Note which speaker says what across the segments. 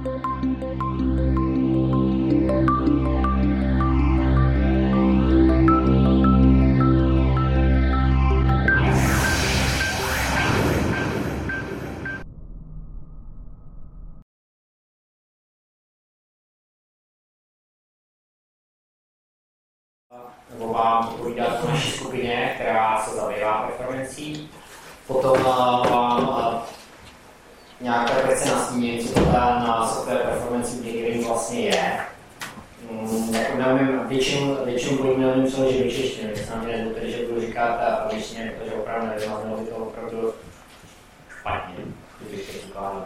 Speaker 1: Nebo vám povídat o naší skupině, která se zabývá performancí. Potom vám nějak reflexe nastíním, co to ten software performance engineering vlastně je. Jako nevím, většinu budu měl přeložit do češtiny, když se na mě nezlobte, že budu říkat angličtině, protože opravdu nevím, a bylo by to opravdu špatně, když to ukládat.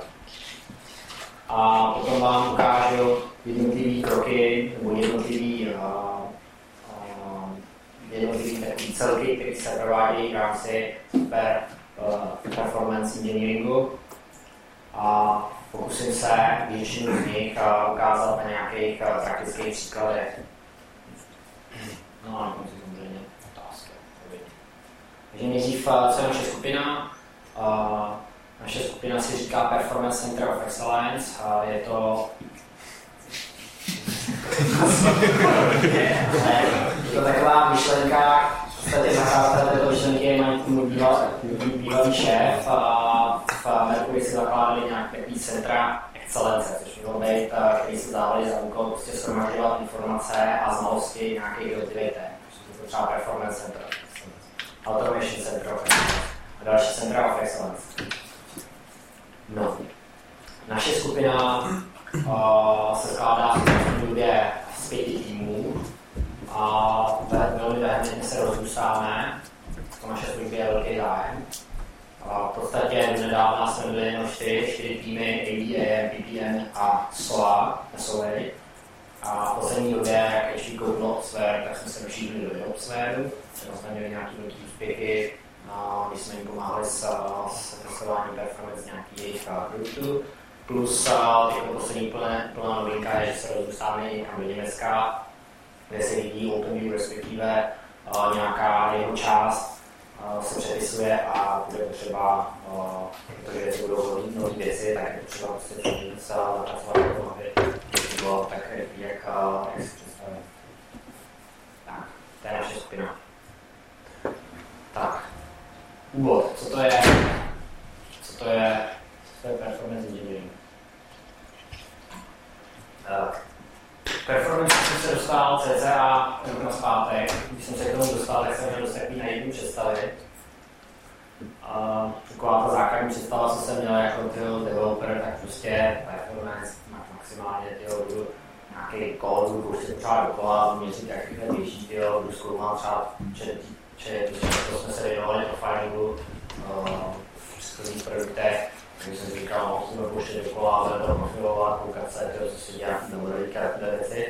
Speaker 1: A potom vám ukážu jednotlivý kroky, nebo jednotlivý takové celky, které se provádějí v rámci performance engineeringu. A pokusím se většinu z nich ukázat na nějakých praktických příkladech. No a na konci samozřejmě otázky. Takže nejdřív, co je naše skupina? Naše skupina si říká Performance Center of Excellence. Je to je to taková myšlenka, v podstatě zakladatel této myšlenky je můj bývalý šéf a v Mercury si zakládali nějaké takový centra excelence, což mělo být, který se dávali za úkol prostě shromažďovat informace a znalosti nějakých jednotlivých tém. Je to třeba Performance Center of Excellence, Automation Center of Excellence a další centra of Excellence. No. Naše skupina se skládá v době z 5 týmů a velmi vehementně se rozrůstáme. To naše služby je velký zájem. V podstatě nedávno jsme byli jenom 4 týmy ADM, PPM a SOA. A v poslední době, jak ještě koupilo Opsware, tak jsme se rozšířili do Opswareu. Tam jsme měli nějaké velké úspěchy, když jsme jim pomáhali s testováním performance nějakých produktů. Plus poslední plná novinka je, že se rozrůstáme někam do Německa, kde se vidí OpenView, respektive nějaká jeho část se přepisuje a bude potřeba, protože se budou nové věci, tak je potřeba prostě se zapracovat na tom, aby to bylo tak, jak si představíme. Tak, to je naše skupina. Tak, úvod. Co to je performance engineering? Performance jsem se dostal cca rok na zpátek. Když jsem se k tomu dostal, tak jsem měl dost takový naivní představy. Taková ta základní představa, co jsem měl jako developer, tak prostě performance maximálně budu nějaký kód, budu prostě potřeba dokola, měřit jak rychle běží, budu zkoumat třeba, to jsme se věnovali profilingu v předchozích produktech. Když jsem říkal, no, musíme pouštět dokola, ale to profilovat, koukat se, co se dělá v modelíka a takové věci.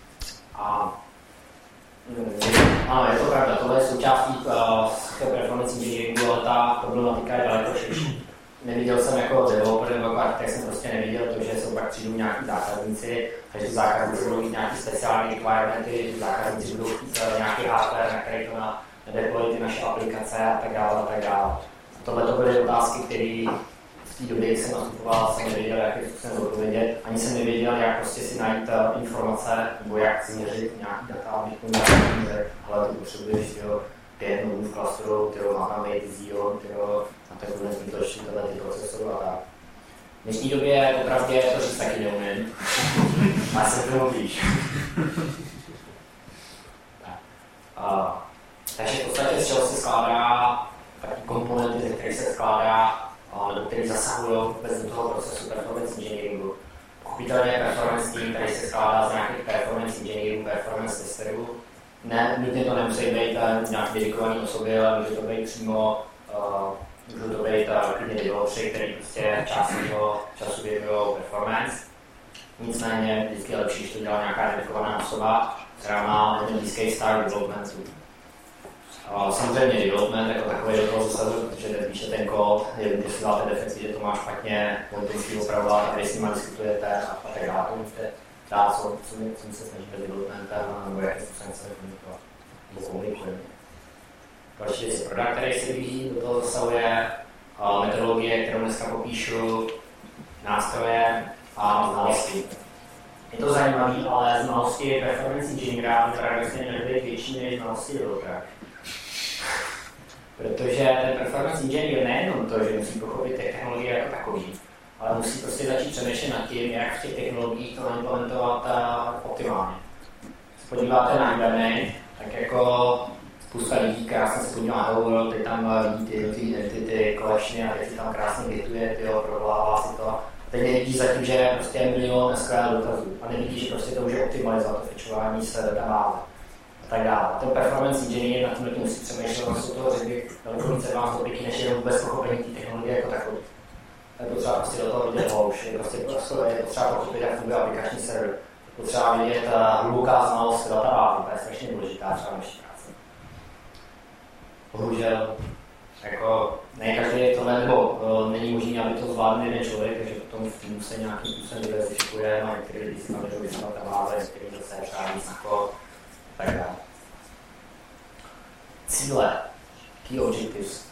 Speaker 1: Ano, je to pravda, tohle je součástí performance engineeringu, ale ta problematika je daleko širší. Neviděl jsem jako developer nebo jako architekt, jsem prostě neviděl to, že jsou pak přijdou nějaký zákazníci, takže zákazníci budou mít nějaké speciální requirementy, že zákazníci budou chtít nějaký hardware, na který to nadeplojí ty naše aplikace a tak dále a tak dále. Tohle to byly otázky, které v té době, kdy jsem nastupoval, jsem nevěděl, jakým způsobem odpovědět. Ani jsem nevěděl, jak prostě si najít informace, nebo jak změřit nějaký data, abych to měl, ale to potřebuješ 5 nodů v klastru, má tam být Xeon, a tak budeme zbytočit tyhle ty procesory a tak. V dnešní době opravdě to říct taky neumím. A jsem tomu blíž. Takže v podstatě z čeho se skládá taky komponenty, ze kterých se skládá, do kterých zasahují vůbec do toho procesu performance engineeringu. Pochopitelně performance team, který se skládá z nějakých performance engineerů, performance testerů. Ne, nutně to nemusí být nějaké dedikované osoby, ale může to být přímo, můžou to být klidně developři, který prostě část svého času věnují performance. Nicméně vždycky je lepší, když to dělá nějaká dedikovaná osoba, která má blízký vztah k developmentu. Samozřejmě development jako takový do toho zasazuje, protože nepíše ten kód, když si dáte defekci, že to má špatně, můžete si opravovat, a když s nimi diskutujete a tak dále, to můžete dát, co se snažíte developmentem, nebo jakým způsobem se komunikovat, nebo komunikujeme. Další věc je produkt, který se vyvíjí, do toho zasahuje metodologie, kterou dneska popíšu, nástroje, a znalosti. Je to zajímavé, ale znalosti performance engineera paradoxně nebyly větší než znalosti developera. Protože ten performance engineer nejenom to, že musí pochopit technologie jako takový, ale musí prostě začít přemýšlet nad tím, jak v těch technologiích to implementovat optimálně. Když se podíváte na Hibernate, tak jako spousta lidí krásně se podívá na Google, teď tam vidí ty entity, collectiony a teď si tam krásně gituje, provolává si to. Teď nevidí zatím, že prostě je milion SQL dotazů a nevidí, že prostě to může optimalizovat to fetchování se databáze a tak dále. Ten performance engineer na tím musí přemýšlet, že jsou toho řady daleko více vás topiky, než jenom vůbec pochopení té technologie jako takové. Je potřeba prostě do toho vidět hlouš, je potřeba pochopit, jak funguje aplikační server. Je potřeba vidět hluboká znalost databáze, to je strašně důležitá třeba naší práce. Bohužel, jako ne každý tohle, nebo není možné, aby to zvládl jeden člověk, takže potom v týmu se nějakým způsobem diversifikuje, a některý lidi si tam jdou vyslat databáze, některý zase třeba víc na kód, tak dále. Cíle, key objectives.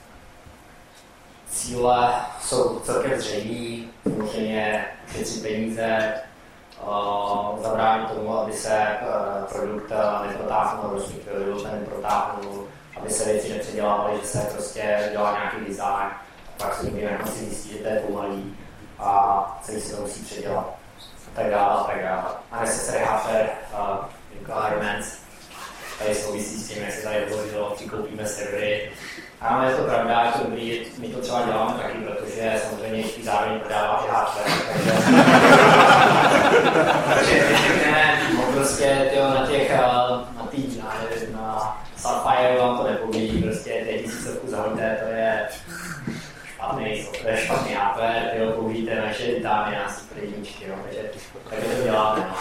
Speaker 1: Cíle jsou celkem zřejmý, samozřejmě ušetřit peníze, zabránit tomu, aby se produkt neprotáhnul, respektive development neprotáhnul, aby se věci nepředělávaly, že se prostě dělá nějaký design, a pak se někdy na konci zjistí, že to je pomalý a celý se to musí předělat. A tak dále, a tak dále. A necessary hardware requirements, tady souvisí s tím, jak se tady hovořilo, přikoupíme servery. Ano, je to pravda, je to dobrý, my to třeba děláme taky, protože samozřejmě HP zároveň prodává i hardware, takže řekneme, prostě na Sapphire vám to nepovědí, prostě 1000 zahodíte, to je špatný hardware, ty ho použijte na naše Titány, na super jedničky, no, takže to děláme. No.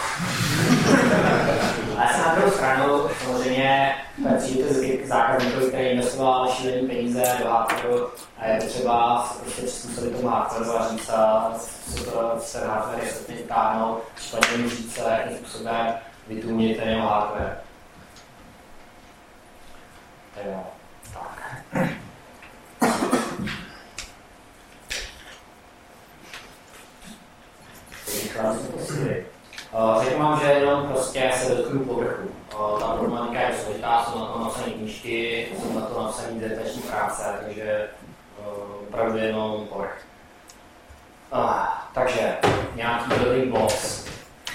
Speaker 1: Ale se na druhou stranu, samozřejmě, přijdete k zákazníkovi, který investoval šílený peníze do hardwareu a je potřeba se prostě přizpůsobit tomu hardwareu a říct, se ten hardware je schopný vytáhnout, případně mu říct, jakým způsobem vytůnit ten jeho hardware. Tak. Řeknu vám, že jenom prostě se dotknu povrchu. Ta problematika je složitá, jsou na to napsané knížky, jsou na to napsané dizertační práce, takže opravdu jenom povrch. Takže nějaký building blocks.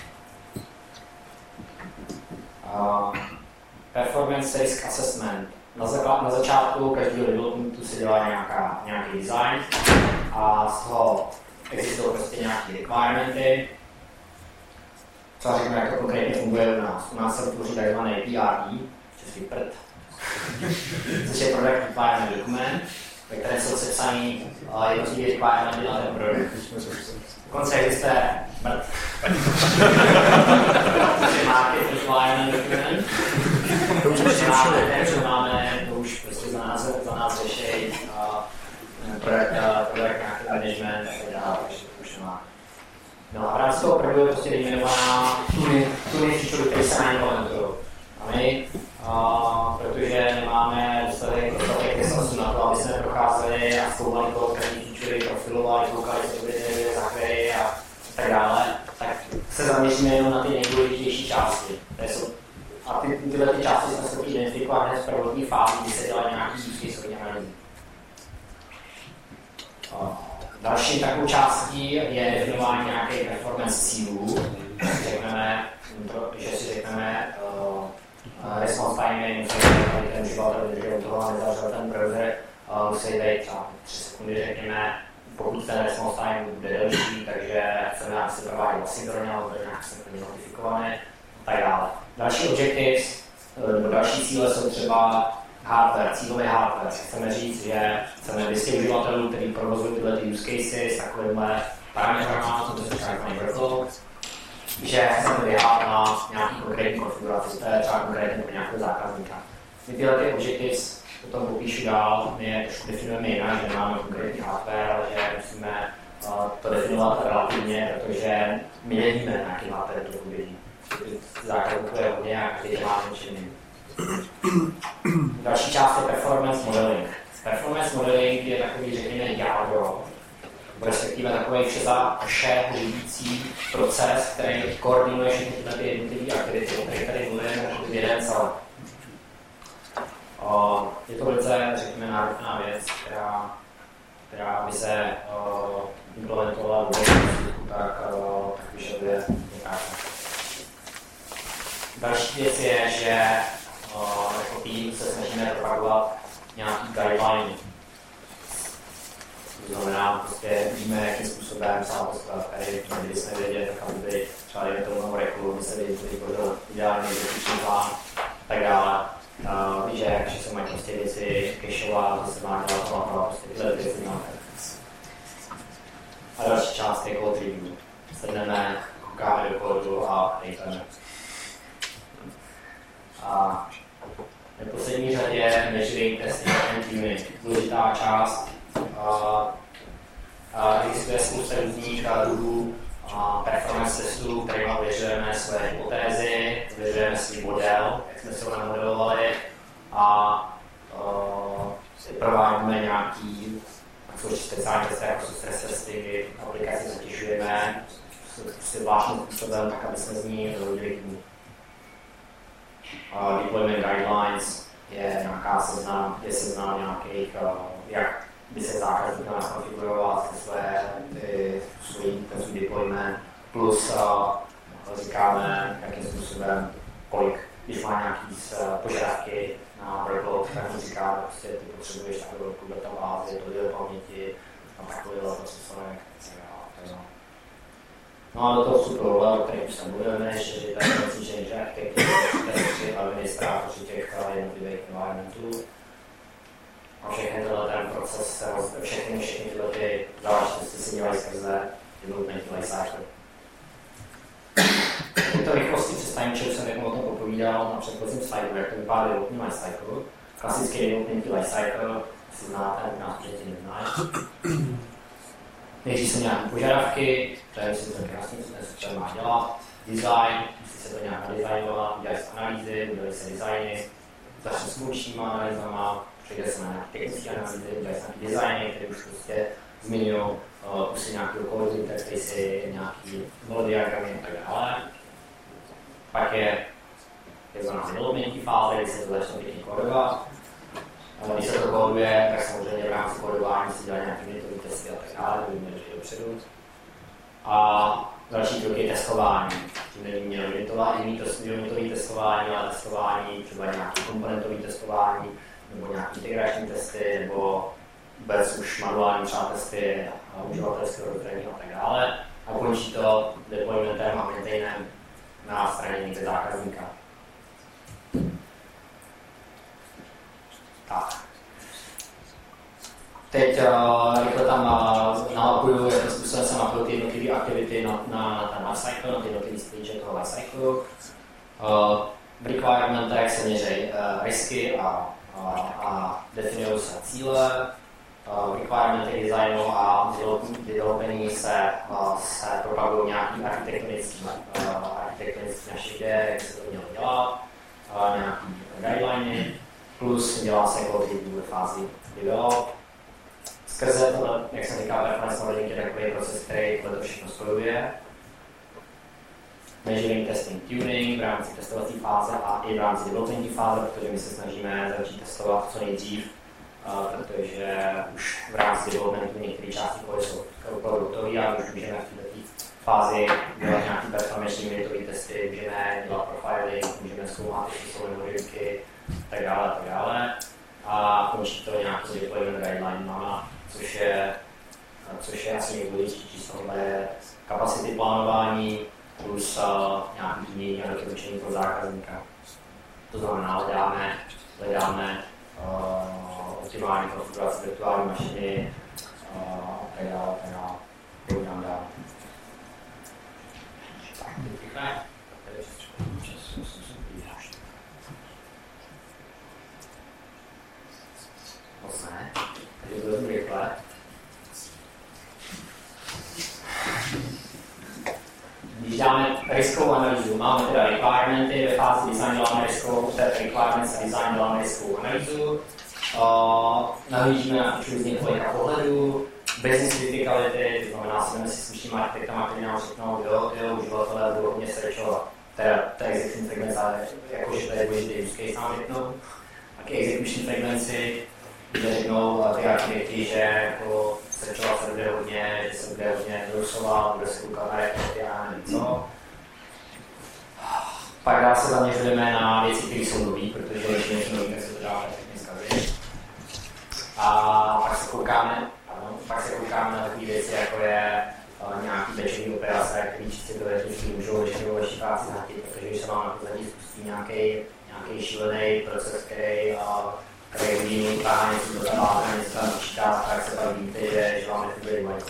Speaker 1: Performance risk assessment. Na začátku každého developmentu se dělá nějaký design a z toho existují prostě nějaké requirementy. Co řeknu, jak to konkrétně funguje u nás. U nás se vytvoří tzv. PRD, český prd, což je Product Requirement Document, ve kterém jsou sepsaný jednotlivé requirementy na ten produkt. Dokonce existuje prd, což je Market Requirement Document, ten máme, to už prostě za nás řeší product nějaký management a tak dále, takže to už nemá. No a v rámci toho prvního je prostě vyjmenovaná tuny feature, které se neimplementují. A my, protože nemáme dostatek resursu na to, aby jsme procházeli a zkoumali to, každý feature, profilovali, koukali se objednali za query a tak dále, tak se zaměříme jenom na ty nejdůležitější části. A tyhle části jsme schopni identifikovat hned v prvotní fázi, kdy se dělají nějaký use analýzy. Další takovou částí je definování nějaké performance cílů. Si řekneme response time, aby ten uživatel vydržel toho a nezavřel ten browser, musí být třeba 3 sekundy, řekněme, pokud ten response time bude delší, takže chceme, aby se prováděl asynchronně, ale bude nějak synchronně notifikované a tak dále. Další objectives, nebo další cíle jsou třeba hardware, cílový hardware. Chceme říct, že chceme 200 uživatelů, který provozují tyhle use cases s takovýmhle parametrama, to se třeba workload, že chceme běhat na nějaký konkrétní konfiguraci, to je třeba konkrétně pro nějakého zákazníka. My tyhle ty objectives potom popíšu dál, my je trošku definujeme jinak, že nemáme konkrétní hardware, ale že musíme to definovat relativně, protože my nevíme, jaký hardware to běží. Zákazníků je hodně a každý má něčím. Další část je performance modeling. Performance modeling je takový, řekněme, jádro respektive takový vše řídící proces, který koordinuje všechny ty jednotlivé aktivity, o kterých tady mluvíme, v jeden celek. Je to velice, řekněme, náročná věc, která by se implementovala do výsledku, tak vyžaduje někáč. Další věc je, že jako tým se snažíme propagovat nějaký guideline. To znamená, prostě víme, jakým způsobem se postavit, tady měli bychom vědět, tak aby třeba dejme tomu reklu, aby se vytvořil ideální exekuční plán a tak dále. Víš, že se mají prostě věci cacheovat, že se má dělat hlava, prostě tyhle věci máme. A další část je code review. Sedneme, koukáme do kódu a dejteme. A v neposlední řadě measuring testing and tuning. Důležitá část. Existuje spousta různých druhů performance testů, kterými ověřujeme své hypotézy, ověřujeme svůj model, jak jsme se ho namodelovali a provádíme nějaký speciální testy, jako jsou stres testy, aplikaci zatěžujeme zvláštním způsobem, tak aby jsme z ní vyhodili chybu. Deployment guidelines je nějaká seznam nějakých, jak by se zákazník nás konfigurovat svůj deployment, plus říkáme, jakým způsobem, kolik, když má nějaký požadavky na workload, tak mu říká, prostě ty potřebuješ takovou databázi, to do paměti, a takovýhle procesorek, etc. No a do toho vstupují role, o kterých už se budeme, že je tady snížený architektury, administrátoři těch jednotlivých environmentů. A všechny ten proces, všechny tyhle ty záležitosti se dělají skrze development lifecycle. To rychlosti představím, že jsem jako o tom popovídal na předchozím slajdu, jak to vypadá development lifecycle. Klasický development lifecycle, si znáte, nás předtím neznáš. Nejdřív jsou nějaké požadavky, to je myslím ten krásný, co ten software má dělat. Design, musí se to nějak nadizajnovat, udělají se analýzy, udělají se designy, začne s funkčníma analýzama, přijde se na nějaké technické analýzy, udělají se nějaké designy, které už prostě zmiňují pusy nějakého kódu, interfejsy, nějaký diagramy a tak dále. Pak je takzvaná developmentní fáze, kdy se to začne pěkně kódovat. Když se to kóduje, tak samozřejmě v rámci kódování si dělají nějaké unitové testy a tak dále, to víme, že je dopředu. A další krok je testování. Tím nevím měl unitové testování, ale testování, třeba nějaké komponentové testování, nebo nějaké integrační testy, nebo vůbec už manuální třeba testy a uživatelského rozhraní a tak dále. A končí to deploymentem a maintainem na straně zákazníka. Tak. Teď rychle tam namapuju, jakým způsobem se mapují ty jednotlivé aktivity na ten lifecycle, na ty jednotlivé stage toho lifecycle. V requirementech se měří risky a definují se cíle. V requirementech designu a developení se propagují nějaký architektonický naše ideje, jak se to mělo dělat, nějaký guideliny, plus dělá se code review ve fázi develop. Skrze tohle, jak jsem říkal, performance modeling je takový proces, který tohle všechno spojuje. Measuring, testing, tuning v rámci testovací fáze a i v rámci developmentní fáze, protože my se snažíme začít testovat co nejdřív, protože už v rámci developmentu některé části kódu jsou opravdu hotové a už můžeme v této fázi dělat nějaké performance unitové testy, můžeme dělat profiling, můžeme zkoumat, jestli jsou algoritmy, tak dále. A končí to nějaký deployment guideline, což je asi nejdůležitější z tohle kapacity plánování plus nějaký jiný a doporučení pro zákazníka. To znamená, hledáme optimální konfiguraci virtuální mašiny a tak dále. Povídám dál. Tak, teď rychle. Moc ne. Takže to vezmu rychle. Když dáme riskovou analýzu, máme teda requirementy, ve fázi design děláme riskovou, requirements a design děláme riskovou analýzu. Nahlížíme na feature z několika pohledů, business criticality, to znamená, jsme si s myšlíma architektama, kteří nám řeknou, jo, uživatelé budou hodně searchovat, teda execution fragments, ale jakože to je důležitý use case nám řeknou. A k execution fragmentsy, kde řeknou ty architekti, že jako searchovat se bude hodně, že se bude hodně zrusovat, bude se koukat na reporty a nevím co. Pak dál se zaměřujeme na věci, které jsou nový, protože když něco nový, tak se to dá perfektně zkazit. A pak se koukáme na takové věci, jako je nějaký batchový operace, který čistě teoreticky můžou většinou vaší práci zhatit, protože když se vám na pozadí spustí nějaký šílený proces, který vidí táhá něco do databáze, něco tam počítá, tak se pak víte, že vám nefunguje Michael.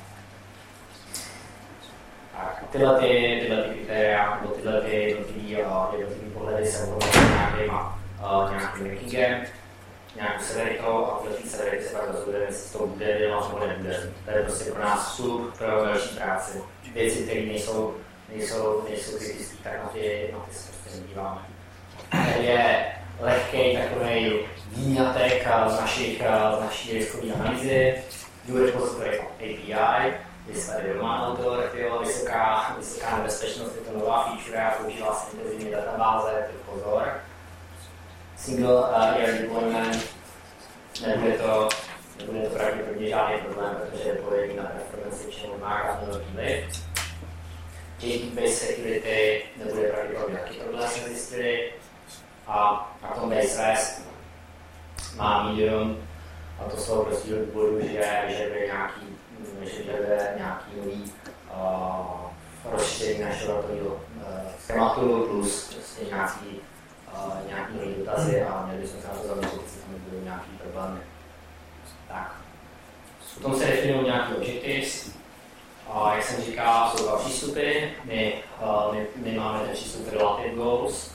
Speaker 1: Tak tyhle kritéria, nebo tyhle jednotlivý pohledy se mohou nějakým rankingem, nějakou severitou a v té severity se pak rozhodujeme, jestli to bude dělat nebo nebude. To je prostě pro nás vstup pro další práci. Věci, které nejsou kritické, tak na ty se prostě nedíváme. Tady je lehký takový výňatek z naší riskové analýzy. New Repository API, je tady doma autor, vysoká nebezpečnost, je to nová feature, používá se intenzivní databáze, to pozor. Single area deployment, nebude to pravděpodobně žádný problém, protože deployení na performance většinou má krásnou vliv. JT-based security nebude pravděpodobně taky problém, jsme zjistili. A na tom base REST má medium, a to z toho prostého důvodu, že vyžaduje nějaký nový rozšíření našeho datového schématu plus prostě nějaký nový dotazy a měli bychom se na to zaměřit, jestli tam budou nějaký problémy. Tak. Potom se definují nějaký objectives. Jak jsem říkal, jsou dva přístupy. My máme ten přístup relative goals.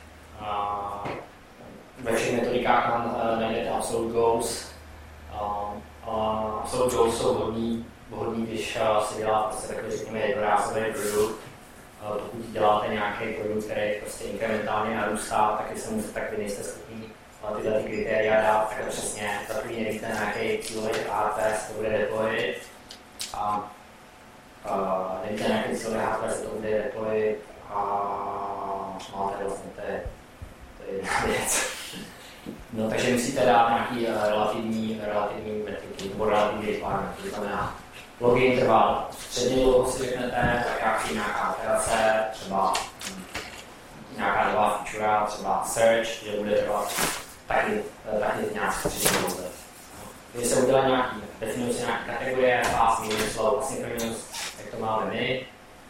Speaker 1: Ve všech metodikách najdete absolute goals. Absolute goals jsou vhodný, když se dělá prostě takový, řekněme, jednorázový produkt. Pokud děláte nějaký produkt, který prostě inkrementálně narůstá, tak vy nejste schopni tyhle kritéria dát tak přesně. Takový nevíte, na jaký cílový RTS to bude deployit. A nevíte, na jaký cílový hardware se to bude deployit. A máte vlastně, to je jedna věc. No, takže musíte dát nějaký relativní metriky, nebo relativní requirement, to znamená login trvá středně dlouho, si řeknete, tak nějaká operace, třeba nějaká nová feature, třeba search, že bude trvat taky nějak středně dlouho. Když se udělá definují se nějaké kategorie, fast, medium, slow, asynchronous, jak to máme my,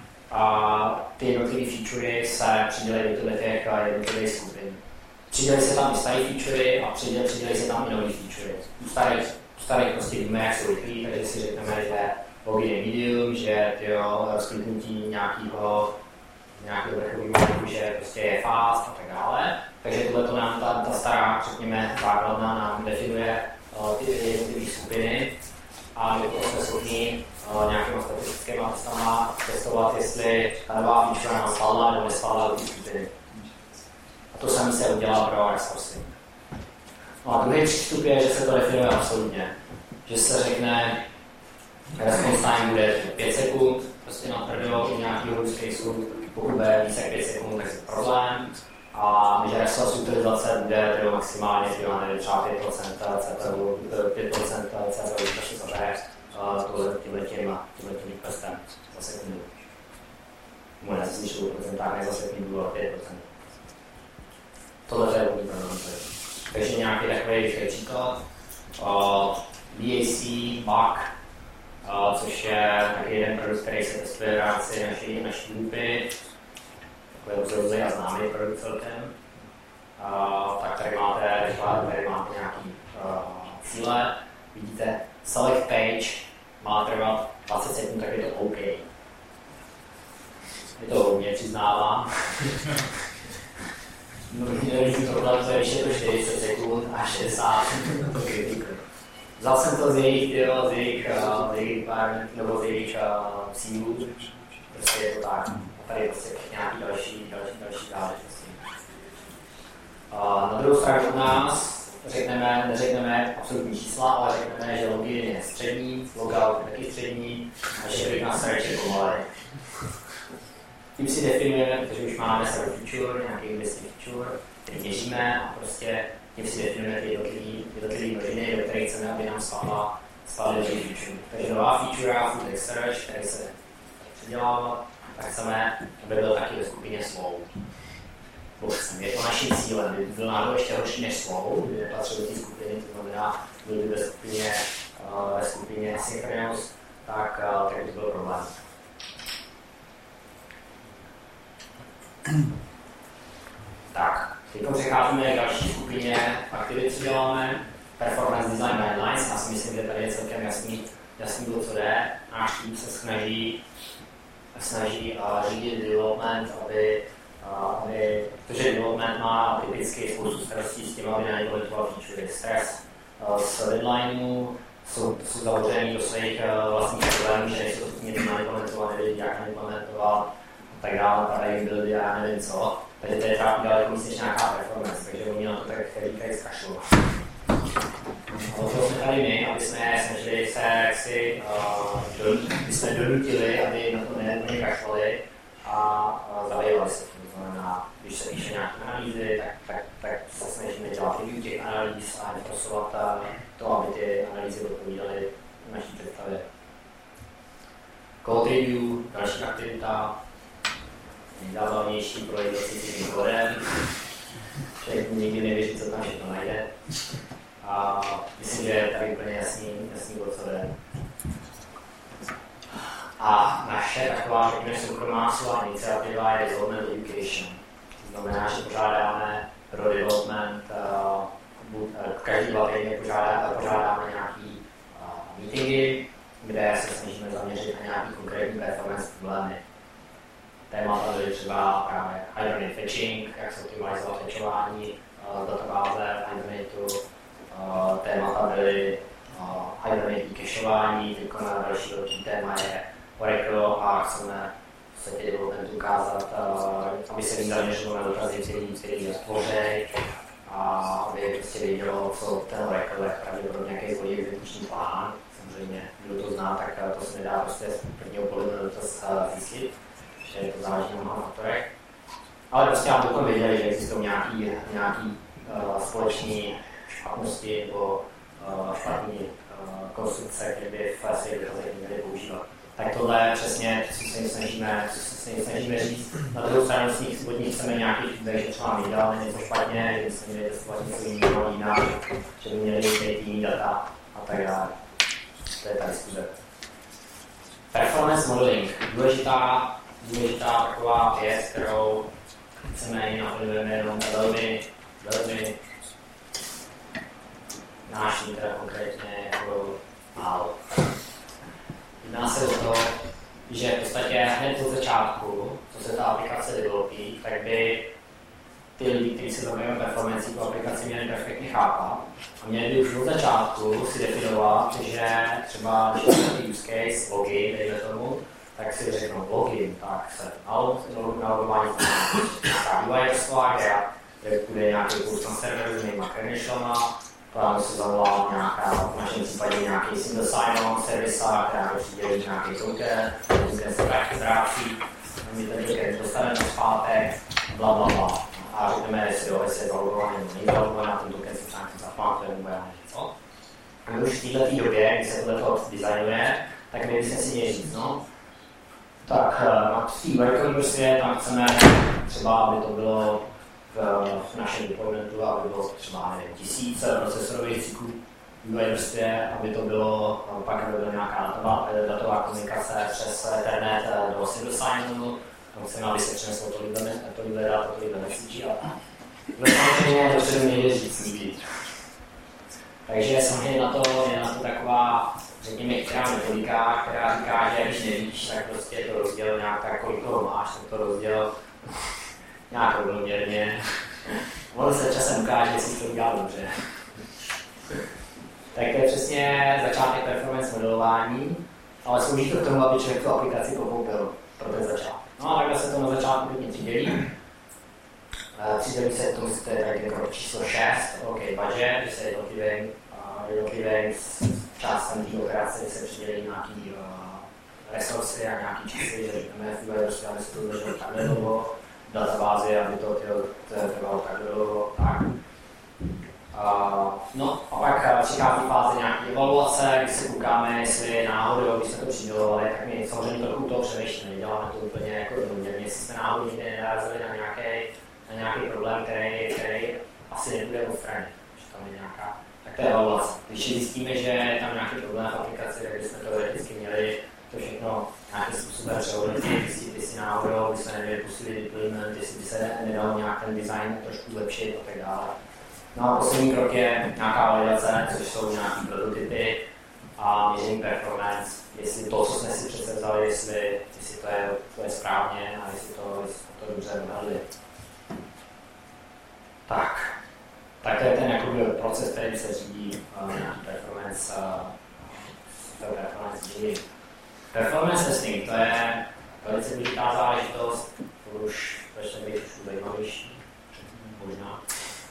Speaker 1: a ty jednotlivé featurey se přidělají do těch jednotlivých skupin. Přidělají se tam i staré featurey a přidělají se tam i nové featurey. U starých prostě víme, jak jsou rychlí, takže si řekneme, že login je medium, že rozkliknutí nějakého vrchového menu, že prostě je fast a tak dále. Takže tohleto nám ta stará, řekněme, základna nám definuje ty jednotlivé skupiny a my to jsme schopni nějakýma statistickými testama testovat, jestli ta nová feature nám spadla nebo nespadla do té skupiny. A to samé se udělá pro resourcing. No a druhý přístup je, že se to definuje absolutně. Že se řekne, response time bude 5 sekund, prostě na prvního u nějakého use caseu, pokud bude více jak 5 sekund, tak je problém. A že resource utilizace bude maximálně třeba 5% CPU, 5% CPU, takže zabere tímhletím requestem za sekundu. Může se zničit procentárně za sekundu a 5%. Tohle je hodný problém. Takže nějaký takový příklad. BAC, BAC, což je taky jeden produkt, který se testuje v rámci naší grupy. Takový obzoruzej a známý produkt celkem. Tak tady máte nějaký cíle. Vidíte, select page má trvat 20 sekund, tak je to OK. Je to hodně, přiznávám. Nevím, problém, to je ještě to 40 sekund a 60 to kritiku. Vzal jsem to z jejich requirement nebo z jejich cílů. Prostě je to tak. A tady je prostě nějaký další záležitosti. Na druhou stranu od nás neřekneme absolutní čísla, ale řekneme, že login je střední, logout je taky střední a že klik na search je pomalej. Tím si definujeme, protože už máme server feature, nějaký listing feature, který měříme a prostě tím si definujeme ty jednotlivé množiny, do kterých chceme, aby nám spadly do feature. Takže nová feature, full text search, který se předělává, tak chceme, aby byl taky ve skupině slow. Je to naším cílem, kdyby byl náhodou ještě horší než slow, kdyby nepatřil do té skupiny, to znamená, byl by ve skupině asynchronous, tak by to byl problém. Tak, teď přecházíme k další skupině aktivit, co děláme. Performance Design Guidelines, já si myslím, že tady je celkem jasný to, co jde. Náš tým se snaží řídit development, protože development má typicky spoustu starostí s tím, aby neimplementoval feature. Stres z deadlineu jsou založený do svých vlastních problémů, že nejsou to něco naimplementovat, nevědí, jak naimplementovat, tak dále, padají buildy a já nevím co. Takže to je třeba daleko víc než nějaká performance, takže oni na to tak říkají zkašlou. A o toho jsme tady my, aby jsme snažili se jaksi, aby jsme donutili, aby na to neúplně kašlali a zabývali se. To znamená, když se píše nějaké analýzy, tak se snažíme dělat review těch analýz a enforcovat to, aby ty analýzy odpovídaly naší představě. Code review, další aktivita, nejzábavnější projekt s tím kódem. Člověk nikdy nevěří, co tam všechno najde. A myslím, že je tady úplně jasný, co jde. A naše taková, řekněme, soukromá svá iniciativa je Development Education. To znamená, že pořádáme pro development, každý 2 týdny pořádáme nějaký meetingy, kde se snažíme zaměřit na nějaký konkrétní performance problémy. Témata byly třeba právě hibernate fetching, jak se optimalizovat fetchování z databáze v Hibernate'u. Témata byly hibernate cacheování, teď na další velký téma je Oracle a chceme se těch developmentů ukázat, aby se jim zaměřilo na dotazy, který je stvořej a aby prostě vědělo, co ten Oracle je pravděpodobně nějaký svůj exekuční plán. Samozřejmě, kdo to zná, tak to se nedá prostě z prvního pohledu dotaz zjistit, že to záleží na mnoha faktorech. Ale prostě nám potom věděli, že existují nějaký společné špatnosti nebo špatné konstrukce, které by v svých dotazech měly používat. Tak tohle je přesně, co se jim snažíme říct. Na druhou stranu od nich chceme nějaký feedback, že třeba my děláme něco špatně, že bychom měli testovat něco jiného, že by měli mít jiný data a tak dále. To je ta diskuze. Performance modeling. Důležitá taková věc, kterou chceme naplňujeme jenom velmi nášní, teda konkrétně jako málo. Jedná se o to, že v podstatě hned od začátku, co se ta aplikace developí, tak by ty lidi, kteří se zabývají performancí, tu aplikaci měli perfektně chápat a měli by už od začátku si definovat, že třeba když je takový use case, login, dejme tomu, tak si řeknou login, tak se na logování UI vrstva, kde bude nějaký kurz na serveru s jinýma credentialama, tam se zavolá nějaká, v našem případě nějaký single sign-on servisa, která přidělí nějaký token, kde se taky zrácí, my ten token dostaneme zpátek, blablabla. A řekneme, jestli je zalogovaný nebo není zalogovaný, ten token si třeba zapamatuje nebo já něco. A my už v této době, kdy se tohle designuje, tak my bychom si měli říct, no, tak na té velké vrstvě tam chceme třeba, aby to bylo v našem deploymentu, aby bylo třeba, nevím, 1000 procesorových cyklů v vrstvě, aby to bylo, pak aby byla nějaká datová komunikace přes Ethernet do single sign-onu, tam chceme, aby se přeneslo tohle data, tohle message a samozřejmě dopředu nejde říct nikdy. Takže samozřejmě na to taková, řekněme, chytrá metodika, která říká, že když nevíš, tak prostě to rozděl nějak tak, kolik toho máš, tak to rozděl nějak rovnoměrně. Ono se časem ukáže, jestli to udělá dobře. Tak to je přesně začátek performance modelování, ale slouží to k tomu, aby člověk tu aplikaci pochopil pro ten začátek. No a takhle se to na začátku pěkně přidělí. Přidělí se k tomu, to je tady krok číslo 6, OK, budget, že se jednotlivým částem té operace se přidělí nějaký resursy a nějaký časy, že řekneme v úvodu, prostě, aby se to udrželo takhle dlouho, databázy, aby to trvalo takhle dlouho, tak. No a pak přichází fáze nějaké evaluace, když se koukáme, jestli náhodou, když jsme to přidělovali, tak my samozřejmě trochu toho přemýšlíme, děláme to úplně jako jednoměrně, jestli jsme náhodou někde nenarazili na nějaký problém, který asi nebude odstranit, že tam je nějaká, tak to je evaluace. Když zjistíme, že je tam nějaký problém v aplikaci, tak bychom to vždycky měli to všechno nějakým způsobem přehodnotit, zjistit, jestli náhodou by se neměli posílit deployment, jestli by se nedal nějak ten design trošku zlepšit a tak dále. No a poslední krok je nějaká validace, což jsou nějaký prototypy a měření performance, jestli to, co jsme si přece vzali, jestli to je správně a jestli to dobře odhadli. Tak to je ten jakoby proces, který se řídí nějaký performance engineering. Performance testing, to je velice důležitá záležitost, to už začne být už zajímavější, možná.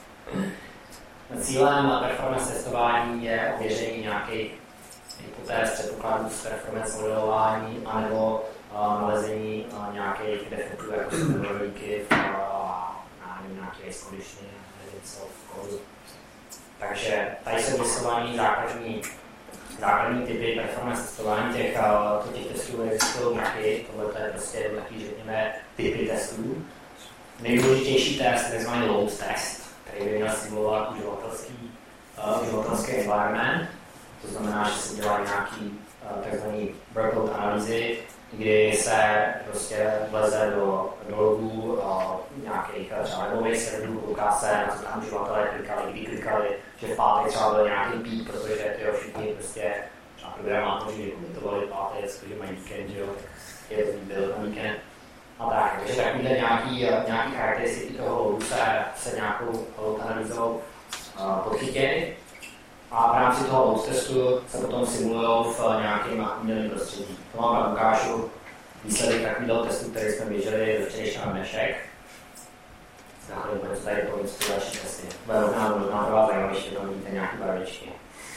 Speaker 1: Cílem performance testování je ověření nějakých hypotéz, předpokladů z performance modelování anebo nalezení nějakých defektů, jako jsou memory a nějaké race condition, něco v kódu. Takže tady jsou vyslovaný základní typy performance testování, těch testů existují mraky, tohle je prostě takový, řekněme, typy testů. Nejdůležitější test je tzv. load test, který by měl simulovat uživatelský environment. To znamená, že se dělají nějaký takzvaný workload analýzy, kdy se prostě vleze do logů nějakých třeba webových serverů, kouká se, na co tam uživatelé klikali, kdy klikali, že v pátek třeba byl nějaký pík, protože všichni prostě třeba programátoři komentovali pátek, protože mají víkend, že jo, tak je to byl na víkend. A tak, takže takovýhle nějaký charakteristiky toho loadu se nějakou load analýzou podchytějí a v rámci toho load testu se potom simulují v nějakém umělém prostředí. To vám pak ukážu výsledek takového testu, který jsme běželi do včerejška na dnešek. Zároveň pojďme tady po další testy. Bude možná pro vás zajímavější, tam vidíte nějaké barvičky.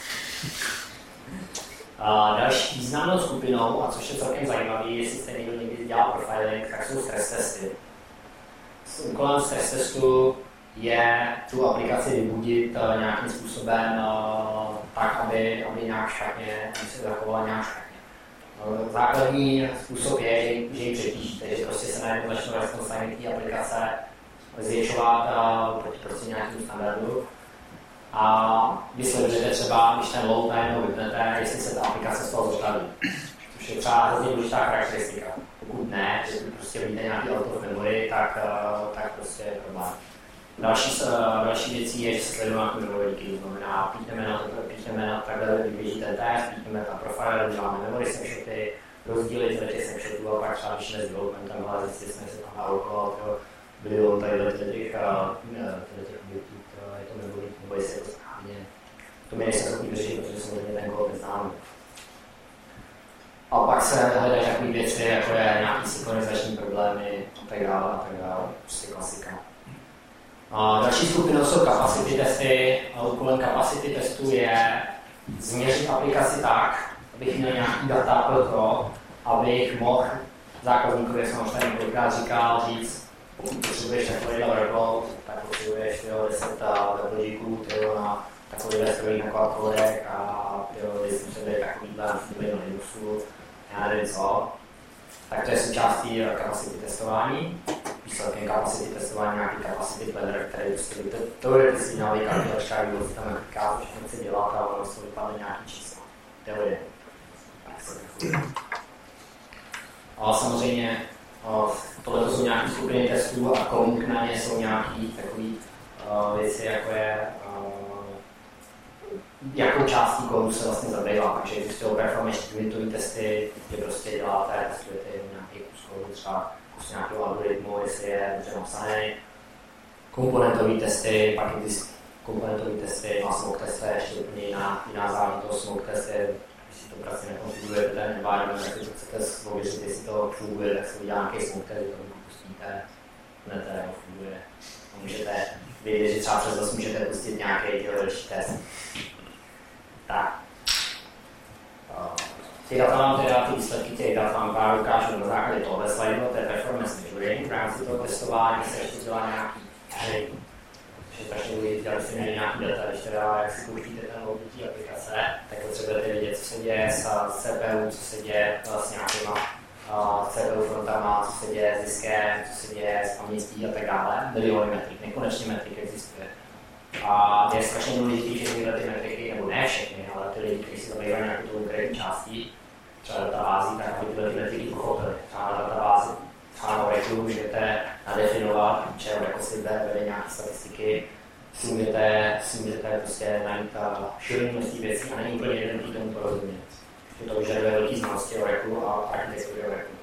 Speaker 1: Další významnou skupinou, a což je celkem zajímavé, jestli jste někdy dělal profiling, tak jsou stres testy. Úkolem stres testu je tu aplikaci vybudit nějakým způsobem tak, aby nějak špatně, aby se zachovala nějak špatně. Základní způsob je, že ji přetížíte, že prostě se najednou začnou response té aplikace zvětšovat proti prostě nějakým standardu. A vy sledujete třeba, když ten load najednou vypnete, jestli se ta aplikace z toho zřadí. Což je třeba hrozně důležitá charakteristika. Pokud ne, že prostě vidíte nějaký out of memory, tak prostě je problém. Další věcí je, že se sledují nějaké memory, to znamená, píchneme na takhle, kdy běží ten test, píchneme ta profile, děláme memory snapshoty, rozdíly těch snapshotů a pak třeba, když nezdevelopmentem, ale zjistili jsme, že se tam naokolovat, bylo tady těch objektů, je to memory, nebo jestli je to správně. To mi nejsem schopný vyřešit, protože samozřejmě ten kód neznáme. A pak se hledají takové věci, jako je nějaký synchronizační problémy a tak dále, prostě klasika. A další skupinou jsou capacity testy. A úkolem capacity testu je změřit aplikaci tak, abych měl nějaký data pro to, abych mohl zákazníkovi, jsem už tady několikrát říkal, říct, pokud potřebuješ takovýhle workload, tak potřebuješ 10 webložíků na takovýhle strojích na quadcodec a jestli potřebuješ takovýhle na Linuxu, já nevím co. Tak to je součástí capacity testování. Výsledkem capacity testování nějaký capacity planner, který prostě teoreticky měl kalkulačka, kdy tam kliká, všechno chce dělat a ono se vypadne nějaký číslo. Teorie. Ale samozřejmě tohle jsou nějaké skupiny testů a komu na ně jsou nějaké takové věci, jako je jakou částí kódu se vlastně zabývá. Takže existují performance unitové testy, kde prostě děláte, testujete nějaký kus kódu, třeba kus nějakého algoritmu, jestli je dobře napsaný. Komponentové testy, pak existují komponentové testy, a smoke test je ještě úplně jiná záležitost. Smoke test je, když si to prostě nekonfigurujete ten environment, tak to chcete ověřit, jestli to funguje, tak se udělá nějaký smoke test, to pustíte. neterému funguje. Můžete vědět, že třeba přes dost můžete pustit nějaký delší test. Tak. Ty data vám teda, ty výsledky těch dat vám právě ukážu na základě tohle slajdu, to je performance measuring. V rámci toho testování se ještě dělá nějaký hry. Takže strašně důležitý, aby si měli nějaký data, když teda jak si pouštíte ten loubití aplikace, tak potřebujete vědět, co se děje s CPU, co se děje s nějakýma CPU frontama, co se děje s diskem, co se děje s pamětí a tak dále. Miliony metrik, nekonečně metrik existuje. A je strašně důležitý všechny tyhle ty metriky, nebo ne všechny, ale ty lidi, kteří si zabývají nějakou tu konkrétní částí, třeba databází, tak aby tyhle ty metriky pochopili. Třeba na databázi, třeba na Oracle můžete nadefinovat, že jako si vede nějaké statistiky, si můžete prostě najít širší množství věcí a není úplně jednoduchý tomu porozumět. To vyžaduje velký znalosti Oracle a architektury Oracle.